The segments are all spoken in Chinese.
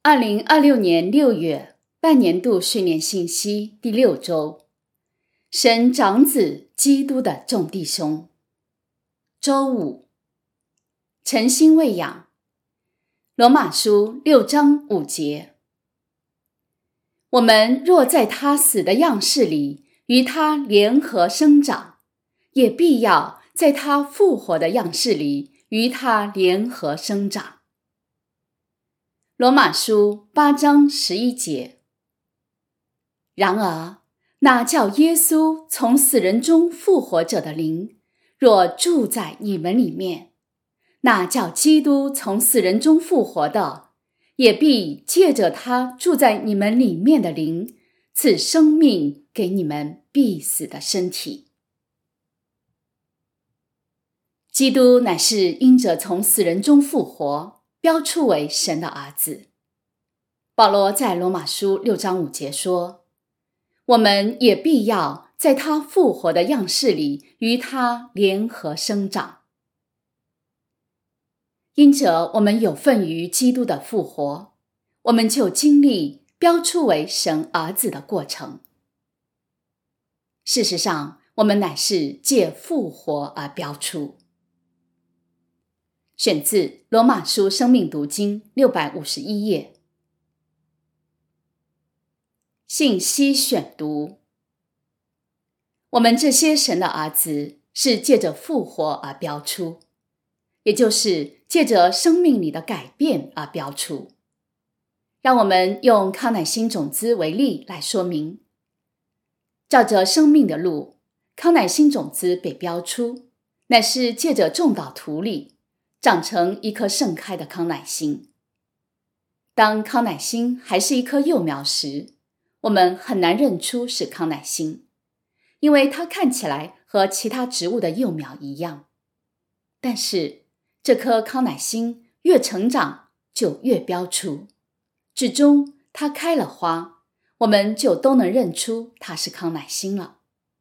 2026年6月半年度训练信息第6周，神长子基督的众弟兄。周五，诚心喂养。罗马书6章5节。我们若在他死的样式里与他联合生长，也必要在他复活的样式里与他联合生长。罗马书8章11节。然而，那叫耶稣从死人中复活者的灵，若住在你们里面，那叫基督从死人中复活的，也必借着他住在你们里面的灵，赐生命给你们必死的身体。基督乃是因着从死人中复活，标出为神的儿子。保罗在罗马书6章5节说，我们也必要在他复活的样式里与他联合生长。因着我们有份于基督的复活，我们就经历标出为神儿子的过程。事实上，我们乃是借复活而标出。选自罗马书生命读经651页。信息选读。我们这些神的儿子是借着复活而标出，也就是借着生命里的改变而标出。让我们用康乃馨种子为例来说明。照着生命的路，康乃馨种子被标出，乃是借着种到土里，长成一颗盛开的康乃馨。当康乃馨还是一颗幼苗时，我们很难认出是康乃馨，因为它看起来和其他植物的幼苗一样。但是这颗康乃馨越成长就越标出，至终它开了花，我们就都能认出它是康乃馨了。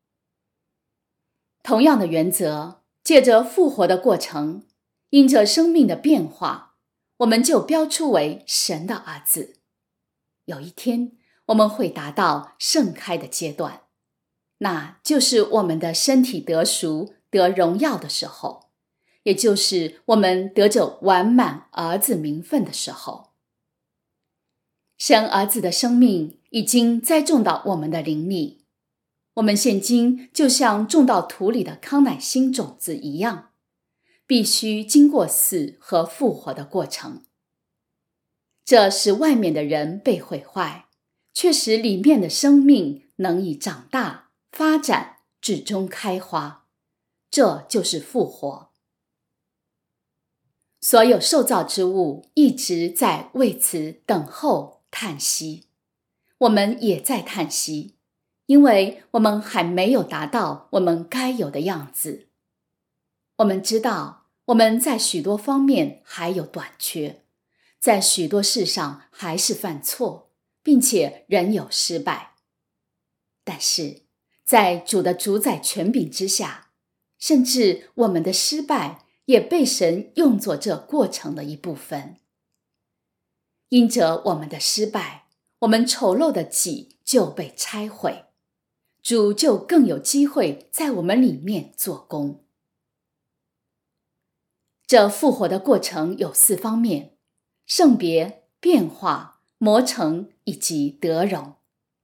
同样的原则，借着复活的过程，因着生命的变化，我们就标出为神的儿子。有一天，我们会达到盛开的阶段，那就是我们的身体得赎得荣耀的时候，也就是我们得着完满儿子名分的时候。神儿子的生命已经栽种到我们的灵里，我们现今就像种到土里的康乃馨种子一样，必须经过死和复活的过程。这使外面的人被毁坏，却使里面的生命能以长大发展，至终开花。这就是复活。所有受造之物一直在为此等候叹息，我们也在叹息，因为我们还没有达到我们该有的样子。我们知道我们在许多方面还有短缺，在许多事上还是犯错，并且仍有失败。但是在主的主宰权柄之下，甚至我们的失败也被神用作这过程的一部分。因着我们的失败，我们丑陋的己就被拆毁，主就更有机会在我们里面做工。这复活的过程有4方面：圣别、变化、磨成以及得荣。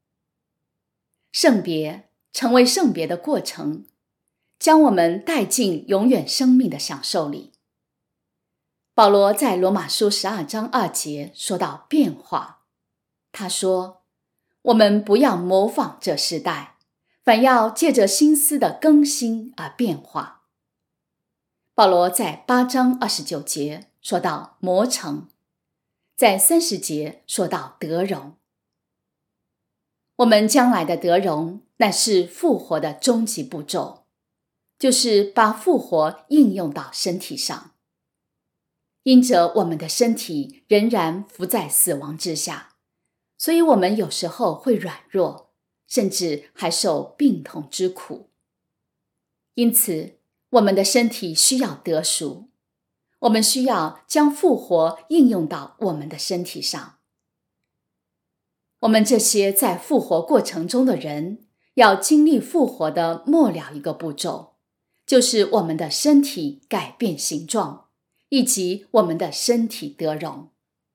圣别，成为圣别的过程，将我们带进永远生命的享受里。保罗在罗马书12章2节说到变化，他说，我们不要模仿这世代，反要借着心思的更新而变化。保罗在8章29节说到磨成，在30节说到得荣。我们将来的得荣乃是复活的终极步骤，就是把复活应用到身体上。因着我们的身体仍然伏在死亡之下，所以我们有时候会软弱，甚至还受病痛之苦。因此，我们的身体需要得赎，我们需要将复活应用到我们的身体上， 我们这些在复活过程中的人，要经历复活的末了一个步骤，就是我们的身体改变形状，以及我们的身体得荣。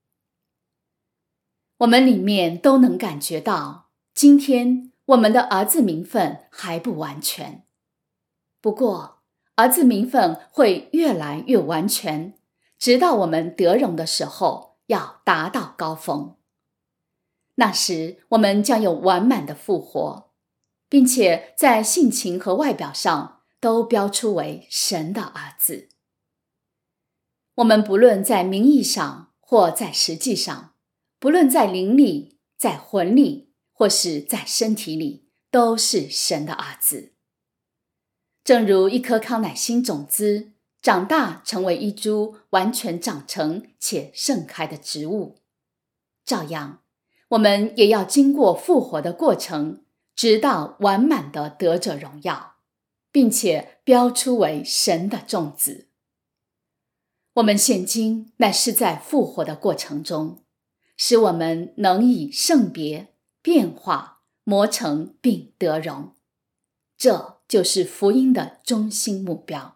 我们里面都能感觉到，今天我们的儿子名分还不完全。不过，儿子名分会越来越完全，直到我们得荣的时候，要达到高峰。那时，我们将有完满的复活，并且在性情和外表上都标出为神的儿子。我们不论在名义上或在实际上，不论在灵里、在魂里，或是在身体里，都是神的儿子。正如一颗康乃馨种子长大成为一株完全长成且盛开的植物，照样，我们也要经过复活的过程，直到完满的得着荣耀，并且标出为神的种子。我们现今乃是在复活的过程中，使我们能以圣别、变化、磨成并得荣。这就是福音的中心目标。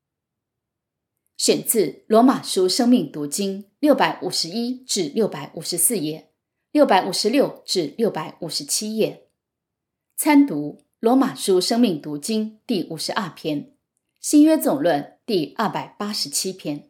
选自罗马书生命读经651至654页，656至657页。参读罗马书生命读经第52篇，新约总论第287篇。